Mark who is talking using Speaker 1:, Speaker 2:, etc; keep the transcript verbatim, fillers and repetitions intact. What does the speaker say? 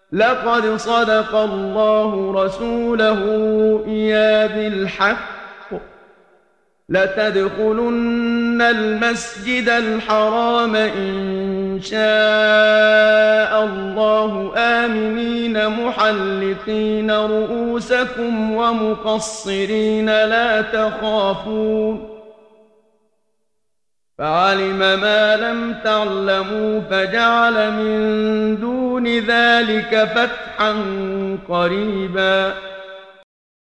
Speaker 1: لقد صدق الله رسوله الرؤيا بالحق لتدخلن المسجد الحرام إن شاء الله آمنين محلقين رؤوسكم ومقصرين لا تخافون فعلم ما لم تعلموا فجعل من دون ذلك فتحا قريبا